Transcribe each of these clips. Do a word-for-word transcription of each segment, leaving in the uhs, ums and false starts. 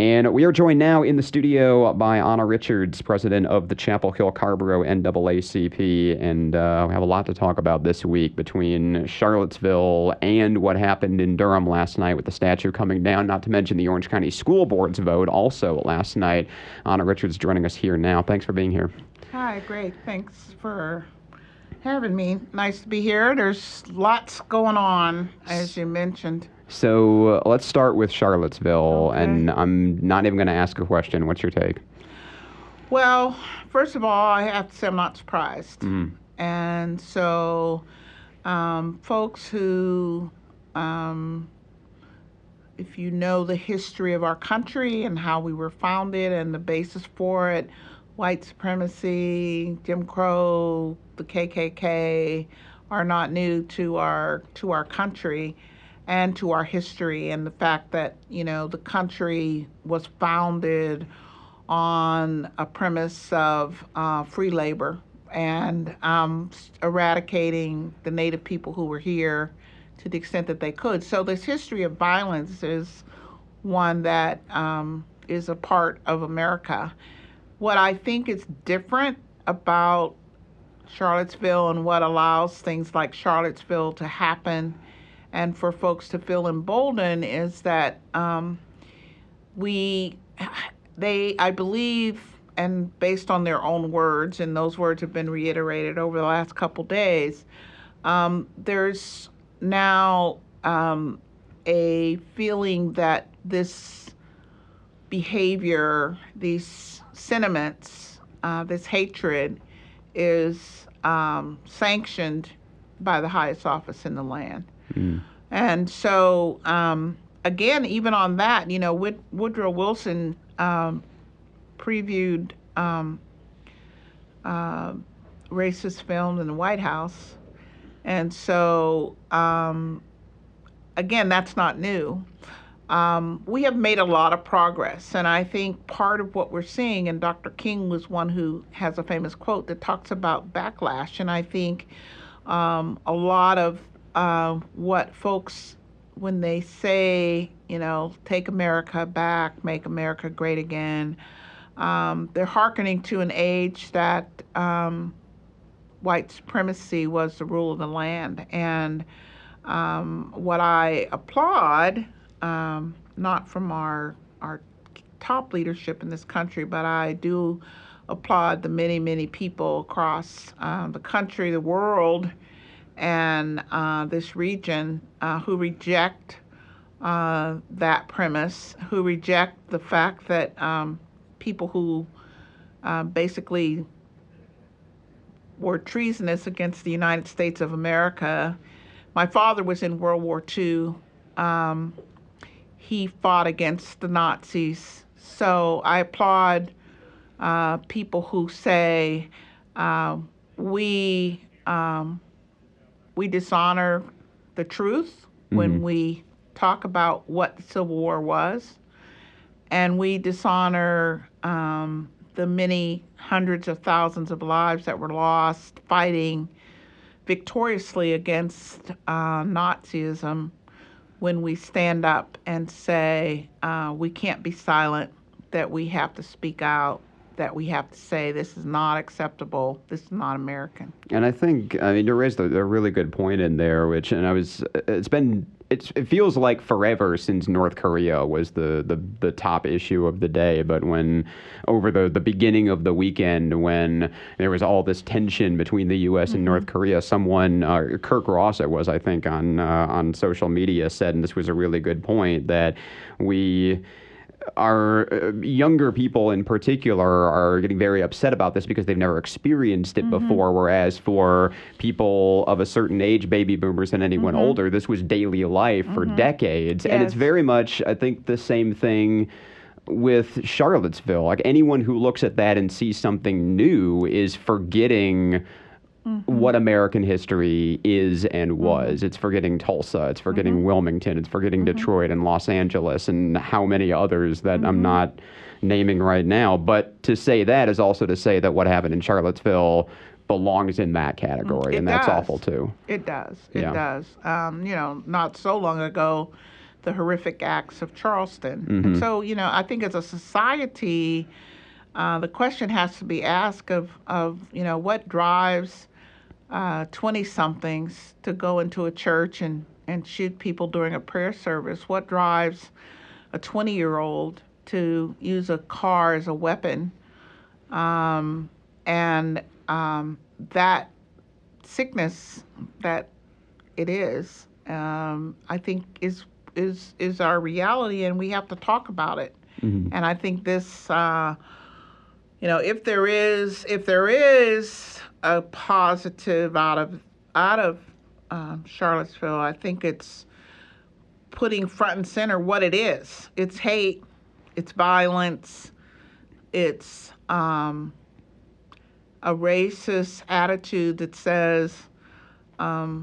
And we are joined now in the studio by Anna Richards, president of the Chapel Hill Carrboro N double A C P. And uh, we have a lot to talk about this week between Charlottesville and what happened in Durham last night with the statue coming down, not to mention the Orange County School Board's vote also last night. Anna Richards joining us here now. Thanks for being here. Hi, great. Thanks for having me. Nice to be here. There's lots going on, as you mentioned. So uh, let's start with Charlottesville, Okay. and I'm not even going to ask a question. What's your take? Well, first of all, I have to say I'm not surprised. Mm. And so, um, folks who, um, if you know the history of our country and how we were founded and the basis for it, white supremacy, Jim Crow, the K K K, are not new to our to our country and to our history, and the fact that, you know, the country was founded on a premise of uh, free labor and um, eradicating the native people who were here to the extent that they could. So this history of violence is one that um, is a part of America. What I think is different about Charlottesville and what allows things like Charlottesville to happen and for folks to feel emboldened is that um, we, they, I believe, and based on their own words, and those words have been reiterated over the last couple days, um, there's now um, a feeling that this behavior, these sentiments, uh, this hatred is um, sanctioned by the highest office in the land. Mm. And so, um, again, even on that, you know, Wood- Woodrow Wilson um, previewed um, uh, racist films in the White House. And so, um, again, that's not new. Um, we have made a lot of progress, and I think part of what we're seeing, and Doctor King was one who has a famous quote that talks about backlash, and I think um, a lot of uh, what folks, when they say, you know, take America back, make America great again, um, they're hearkening to an age that um, white supremacy was the rule of the land. And um, what I applaud, Um, not from our our top leadership in this country, but I do applaud the many, many people across uh, the country, the world, and uh, this region uh, who reject uh, that premise, who reject the fact that um, people who uh, basically were treasonous against the United States of America. My father was in World War Two. Um, He fought against the Nazis. So I applaud uh, people who say uh, we um, we dishonor the truth mm-hmm. when we talk about what the Civil War was, and we dishonor um, the many hundreds of thousands of lives that were lost fighting victoriously against uh, Nazism. When we stand up and say uh, we can't be silent, that we have to speak out, that we have to say this is not acceptable, this is not American. And I think, I mean, you raised a, a really good point in there, which, and I was, it's been, it's, it feels like forever since North Korea was the, the, the top issue of the day. But when, over the, the beginning of the weekend, when there was all this tension between the U S and mm-hmm. North Korea, someone, uh, Kirk Ross, it was, I think, on, uh, on social media said, and this was a really good point, that we, our uh, younger people in particular are getting very upset about this because they've never experienced it mm-hmm. before, whereas for people of a certain age, baby boomers and anyone mm-hmm. older, this was daily life mm-hmm. for decades. Yes. And it's very much, I think, the same thing with Charlottesville. Like, anyone who looks at that and sees something new is forgetting Mm-hmm. what American history is and was. Mm-hmm. It's forgetting Tulsa, it's forgetting mm-hmm. Wilmington, it's forgetting mm-hmm. Detroit and Los Angeles and how many others that mm-hmm. I'm not naming right now. But to say that is also to say that what happened in Charlottesville belongs in that category, it and that's does. awful too. It does. It yeah. does. Um, you know, not so long ago, the horrific acts of Charleston. Mm-hmm. And so, you know, I think as a society, uh, the question has to be asked of, of you know, what drives twenty-somethings uh, to go into a church and, and shoot people during a prayer service? What drives a twenty-year-old to use a car as a weapon? Um, and um, that sickness that it is, um, I think is is is our reality, and we have to talk about it. Mm-hmm. And I think this, uh, you know, if there is if there is a positive out of out of um, Charlottesville, I think it's putting front and center what it is. It's hate, it's violence, it's um, a racist attitude that says, um,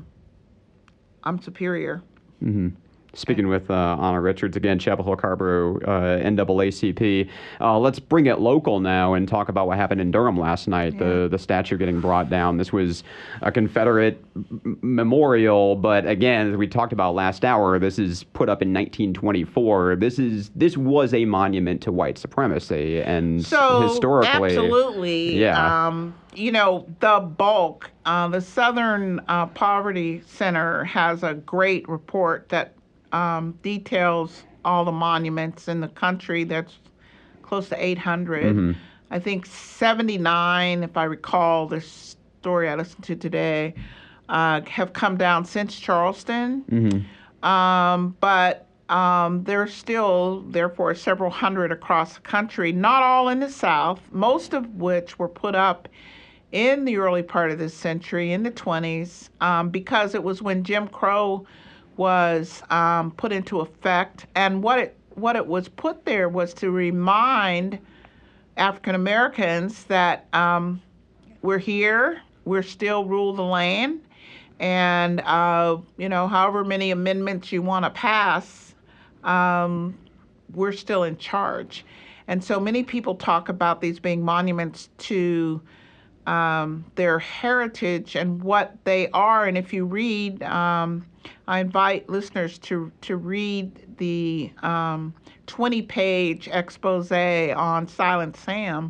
I'm superior. Mm-hmm. Speaking with uh, Anna Richards again, Chapel Hill Carrboro uh, N double A C P. Uh, let's bring it local now and talk about what happened in Durham last night. Yeah. The the statue getting brought down. This was a Confederate m- memorial, but again, as we talked about last hour, this is put up in nineteen twenty-four. This is this was a monument to white supremacy, and so, historically, absolutely, yeah. Um, you know, the bulk, uh, the Southern uh, Poverty Center has a great report that Um, details all the monuments in the country. That's close to eight hundred. Mm-hmm. I think seventy-nine, if I recall the story I listened to today, uh, have come down since Charleston. Mm-hmm. Um, but um, there are still, therefore, several hundred across the country, not all in the South, most of which were put up in the early part of this century, in the twenties, um, because it was when Jim Crow was um, put into effect, and what it what it was put there was to remind African Americans that um, we're here, we're still rule the land, and uh, you know, however many amendments you want to pass, um, we're still in charge. And so many people talk about these being monuments to um, their heritage and what they are. And if you read, um, I invite listeners to to read the um, twenty-page expose on Silent Sam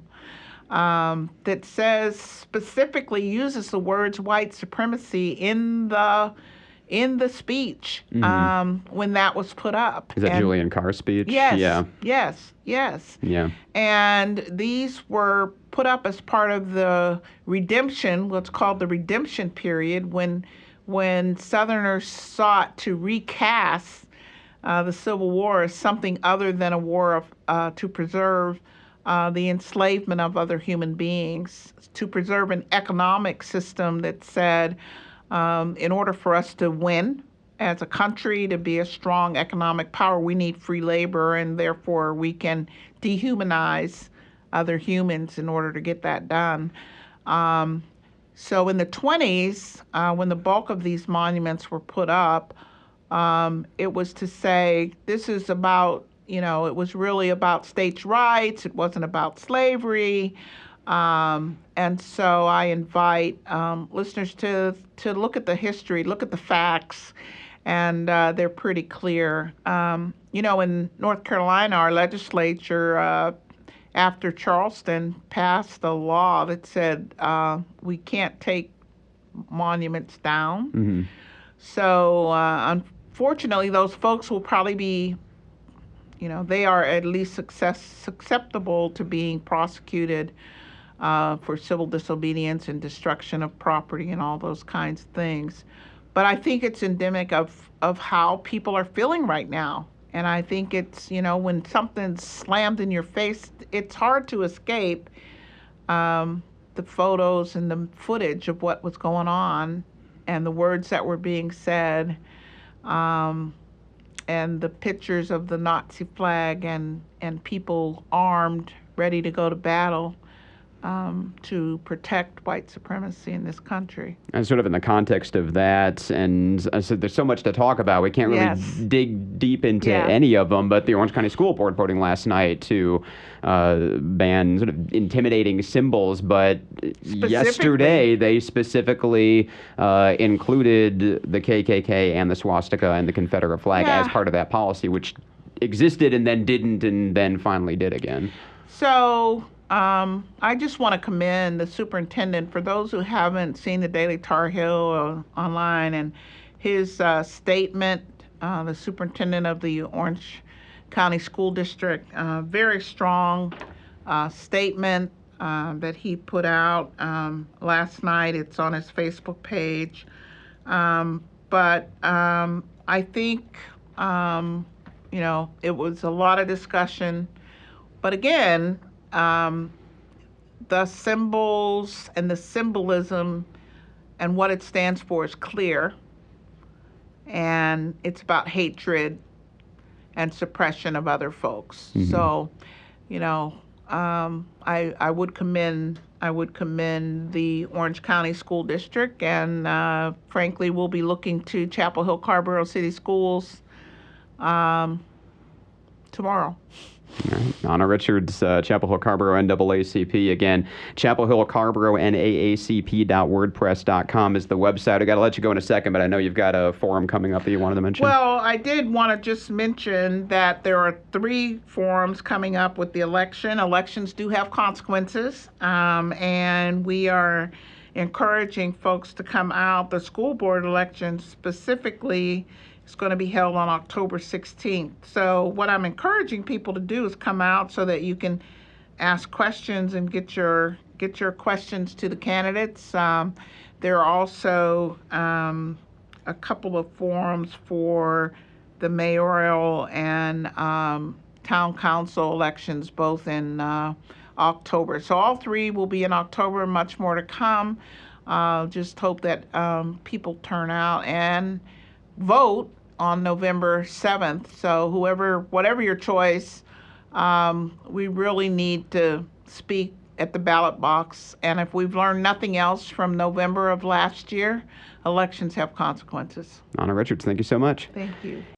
um, that says specifically uses the words white supremacy in the in the speech mm-hmm. um, when that was put up. Is that and Julian Carr's speech? Yes. Yeah. Yes. Yes. Yeah. And these were put up as part of the redemption, what's called the redemption period, when when Southerners sought to recast uh, the Civil War as something other than a war of, uh, to preserve uh, the enslavement of other human beings, to preserve an economic system that said, um, in order for us to win as a country, to be a strong economic power, we need free labor, and therefore we can dehumanize other humans in order to get that done. Um, So in the twenties, uh, when the bulk of these monuments were put up, um, it was to say this is about, you know, it was really about states' rights. It wasn't about slavery. Um, and so I invite um, listeners to to look at the history, look at the facts, and uh, they're pretty clear. Um, you know, in North Carolina, our legislature, uh, after Charleston, passed a law that said uh, we can't take monuments down. Mm-hmm. So uh, unfortunately, those folks will probably be, you know, they are at least success, susceptible to being prosecuted uh, for civil disobedience and destruction of property and all those kinds of things. But I think it's endemic of, of how people are feeling right now. And I think it's, you know, when something's slammed in your face, it's hard to escape um, the photos and the footage of what was going on and the words that were being said um, and the pictures of the Nazi flag and, and people armed, ready to go to battle. um, to protect white supremacy in this country. And sort of in the context of that, and I said there's so much to talk about. We can't really Yes. dig deep into Yeah. any of them, but the Orange County School Board voting last night to uh, ban sort of intimidating symbols, but yesterday they specifically uh, included the K K K and the swastika and the Confederate flag Yeah. as part of that policy, which existed and then didn't and then finally did again. So um, I just want to commend the superintendent. For those who haven't seen the Daily Tar Heel uh, online, and his uh, statement, uh, the superintendent of the Orange County School District, uh, very strong uh, statement uh, that he put out um, last night. It's on his Facebook page. Um, but um, I think, um, you know, it was a lot of discussion. But again, um, the symbols and the symbolism and what it stands for is clear. And it's about hatred and suppression of other folks. Mhm. So, you know, um, I I would commend I would commend the Orange County School District, and uh, frankly, we'll be looking to Chapel Hill Carrboro City Schools um, tomorrow. All right. Anna Richards, uh, Chapel Hill Carrboro N double A C P. Again, Chapel Hill Carrboro N A A C P dot wordpress dot com is the website. I got to let you go in a second, but I know you've got a forum coming up that you wanted to mention. Well, I did want to just mention that there are three forums coming up with the election. Elections do have consequences, um, and we are encouraging folks to come out. The school board election specifically is going to be held on October sixteenth. So what I'm encouraging people to do is come out so that you can ask questions and get your get your questions to the candidates. Um, there are also um, a couple of forums for the mayoral and um, town council elections, both in uh, October. So all three will be in October, much more to come. Uh, just hope that um, people turn out and vote on November seventh. So whoever, whatever your choice, um, we really need to speak at the ballot box. And if we've learned nothing else from November of last year, elections have consequences. Anna Richards, thank you so much. Thank you.